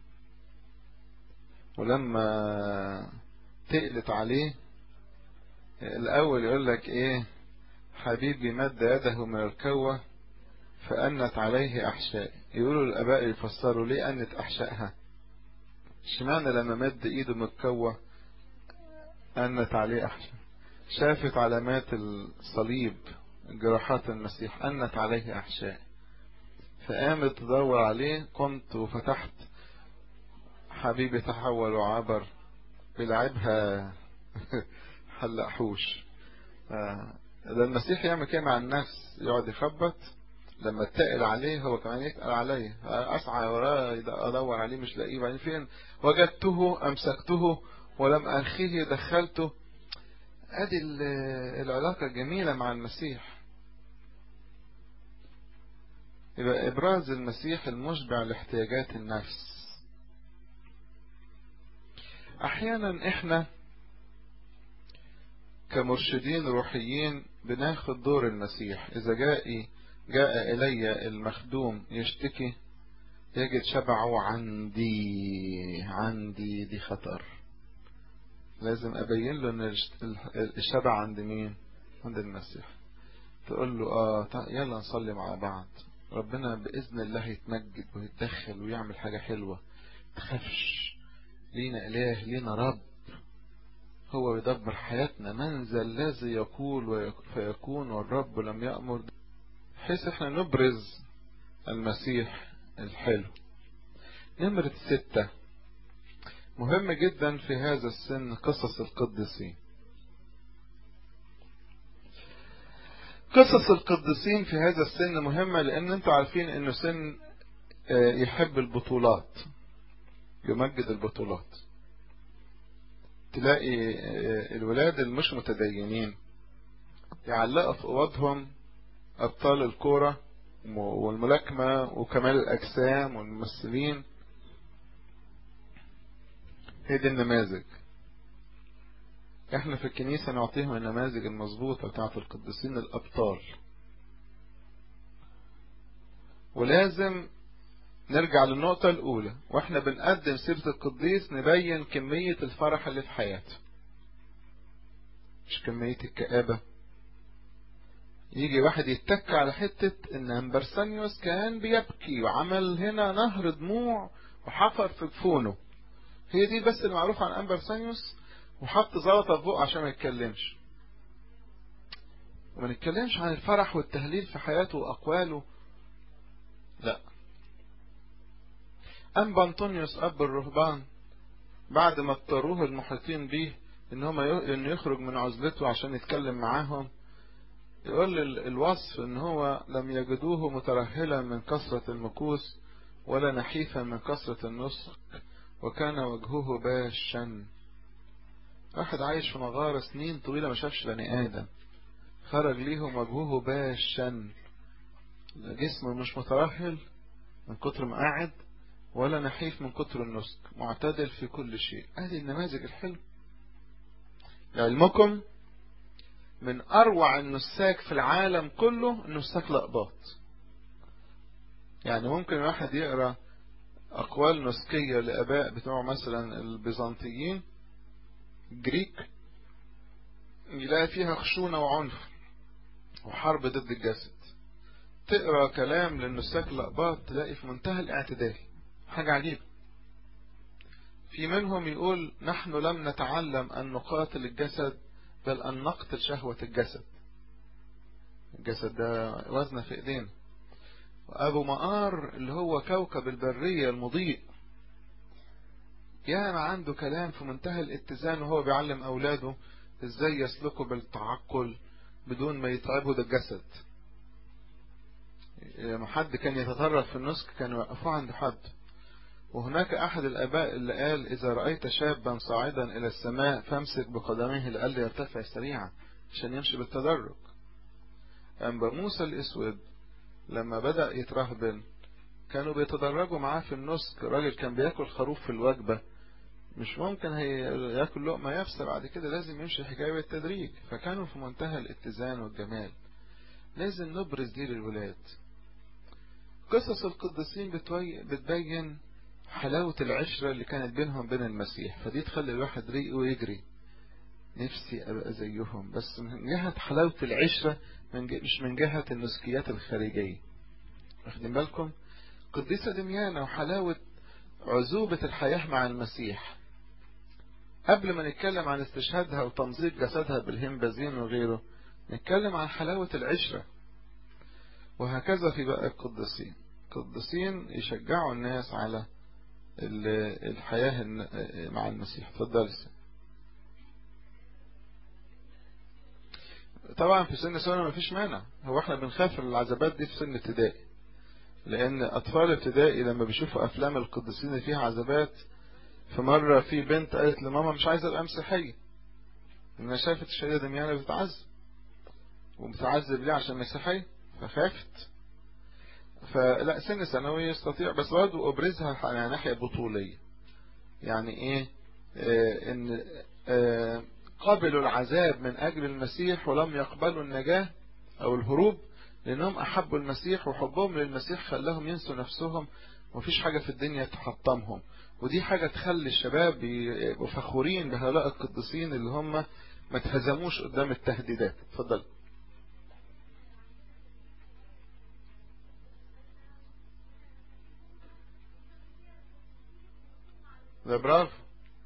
ولما تقلت عليه الاول يقول لك ايه؟ حبيبي مد يده من الكوة فأنت عليه أحشاء. يقولوا الآباء يفسروا ليه أنت أحشائها. اشمعنى لما مد ايده من الكوة أنت عليه أحشاء؟ شافت علامات الصليب، جراحات المسيح، أنت عليه أحشاء. فقامت تدور عليه. قمت وفتحت، حبيبي تحول وعبر بلعبها حلقحوش. ده المسيح يعمل كده مع النفس، يقعد يخبط، لما اتقل عليه هو كمان يتقل عليه، اسعى وراه ادور عليه مش لاقيه، بعدين فين وجدته امسكته ولم انخيه دخلته. ادي العلاقة الجميلة مع المسيح. يبقى ابراز المسيح المشبع لاحتياجات النفس. احيانا احنا كمرشدين روحيين بناخد دور المسيح. اذا جاء جاء الي المخدوم يشتكي يجد شبعه عندي عندي دي خطر. لازم ابين له ان الشبع عند مين؟ عند المسيح. تقول له اه يلا نصلي مع بعض، ربنا باذن الله يتمجد ويتدخل ويعمل حاجة حلوة، تخافش، لينا اله، لينا رب، هو يدبر حياتنا، من ذا الذي يقول فيكون والرب لم يأمر، بحيث احنا نبرز المسيح الحلو. نمرة ستة، مهم جدا في هذا السن قصص القديسين. قصص القديسين في هذا السن مهمة، لان انتوا عارفين انه سن يحب البطولات، يمجد البطولات. تلاقي الولاد المش متدينين يعلقوا في اوضهم ابطال الكورة والملاكمة وكمال الاجسام والممثلين. هي دي النماذج. احنا في الكنيسة نعطيهم النماذج المظبوطة بتاعت القديسين الابطال. ولازم نرجع للنقطة الاولى، واحنا بنقدم سيرة القديس نبين كمية الفرح اللي في حياته، مش كمية الكآبة. يجي واحد يتك على حتة ان امبرسانيوس كان بيبكي وعمل هنا نهر دموع وحفر في جفونه، هي دي بس المعروف عن امبرسانيوس، وحط زلطة في بقه عشان ما يتكلمش. وما نتكلمش عن الفرح والتهليل في حياته واقواله. لا، أنبا أنطونيوس أب الرهبان بعد ما اضطروه المحيطين به إن هم إنه يخرج من عزلته عشان يتكلم معاهم، يقول الوصف إن هو لم يجدوه مترهلا من كثرة المكوس ولا نحيفا من كثرة النسك، وكان وجهه باشا. واحد عايش في مغارة سنين طويلة ما شافش بني آدم، خرج ليهم وجهه باشا، جسمه مش مترهل من كتر ما قاعد ولا نحيف من كتر النسك، معتدل في كل شيء. هذه النماذج الحلوة. لعلمكم من أروع النساك في العالم كله النساك الأقباط. يعني ممكن واحد يقرأ أقوال نسكية لآباء بتوع مثلا البيزنطيين الجريك، يلاقي فيها خشونة وعنف وحرب ضد الجسد. تقرأ كلام للنساك الأقباط تلاقي في منتهى الاعتدال، حاجة عجيبة. في منهم يقول نحن لم نتعلم أن نقاتل الجسد بل أن نقتل شهوة الجسد. الجسد ده وزنه في ايدينا. وأبو مقار اللي هو كوكب البرية المضيء، يعني عنده كلام في منتهى الاتزان، وهو بيعلم أولاده ازاي يسلكوا بالتعقل بدون ما يتعبوا ده الجسد. لما حد كان يتطرف في النسك كانوا يوقفوه عند حد. وهناك أحد الآباء اللي قال إذا رأيت شابا صاعدا إلى السماء فامسك بقدميه لألا يرتفع سريعا، عشان يمشي بالتدرج. أنبا موسى الأسود لما بدأ يترهبن كانوا بيتدرجوا معاه في النسك. راجل كان بياكل خروف في الوجبة، مش ممكن هياكل لقمة يفسر بعد كده، لازم يمشي حكاية بالتدريج. فكانوا في منتهى الاتزان والجمال. لازم نبرز دي للولاد. قصص القديسين بتبين حلاوة العشرة اللي كانت بينهم بين المسيح، فدي تخلي الواحد ريقه ويجري، نفسي أبقى زيهم، بس من جهة حلاوة العشرة، من مش من جهة النسكيات الخارجية. واخدين بالكم؟ قديسة دميانة وحلاوة عذوبة الحياة مع المسيح. قبل ما نتكلم عن استشهادها وتمزيق جسدها بالهمبازين وغيره، نتكلم عن حلاوة العشرة. وهكذا في بقى القديسين. القديسين يشجعوا الناس على الحياة مع المسيح. تفضل. طبعا في سن ثانوي مفيش مانع. هو احنا بنخاف العذابات دي في سن ابتدائي، لان اطفال ابتدائي لما بيشوفوا افلام القديسين اللي فيها عذابات. في مرة في بنت قالت لماما مش عايزة ابقى مسيحية، انها شافت الشهيدة دميانة بتتعذب، وبتعذب ليه؟ عشان مسيحية، فخافت. فلا، سن ثانوي يستطيع، بس برضه ابرزها على ناحية بطولية. يعني ايه؟ آه ان آه قبلوا العذاب من اجل المسيح ولم يقبلوا النجاة او الهروب، لانهم احبوا المسيح، وحبهم للمسيح خلاهم ينسوا نفسهم، ومفيش حاجة في الدنيا تحطمهم. ودي حاجة تخلي الشباب يبقوا فخورين بهؤلاء القديسين اللي هم ما تهزموش قدام التهديدات. اتفضل. ده برافو.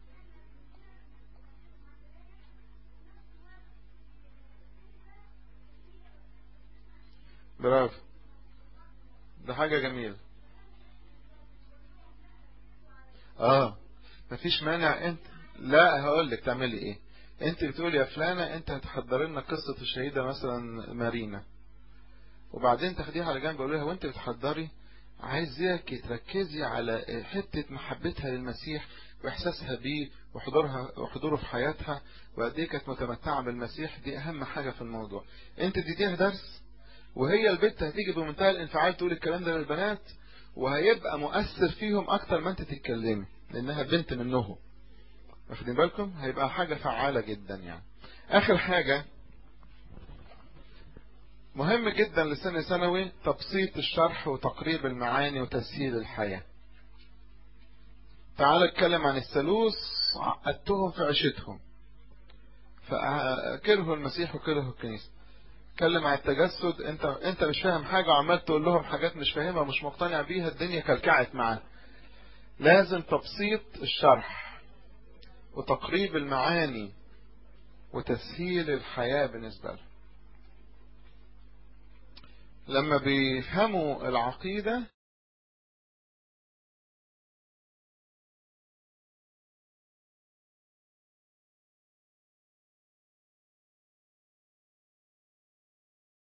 برافو، ده حاجة جميلة. اه، مفيش مانع. انت لا، هقول لك تعملي ايه. انت بتقولي يا فلانة انت هتحضر لنا قصة الشهيدة مثلا مارينا، وبعدين تاخديها على جنب وقولي لها وانت بتحضري عايزاكي تركزي على حتة محبتها للمسيح واحساسها بيه وحضورها وحضوره في حياتها، وقد ايه كانت متمتعة بالمسيح. دي اهم حاجة في الموضوع. انت تديها درس، وهي البنت هتيجي بمنتهى الانفعال تقول الكلام ده للبنات، وهيبقى مؤثر فيهم اكتر ما انت تتكلمي، لانها بنت منهم. واخدين بالكم؟ هيبقى حاجة فعالة جدا. يعني اخر حاجة مهم جدا لسن ثانوي، تبسيط الشرح وتقريب المعاني وتسهيل الحياة. تعال اتكلم عن الثالوث، عقدتهم في عيشتهم، فكرهوا المسيح وكرهوا الكنيسة. اتكلم عن التجسد، انت انت مش فاهم حاجة وعمال تقول لهم حاجات مش فاهمها ومش مقتنع بيها، الدنيا كلكعت معاه. لازم تبسيط الشرح وتقريب المعاني وتسهيل الحياة بالنسبة لهم. لما بيفهموا العقيدة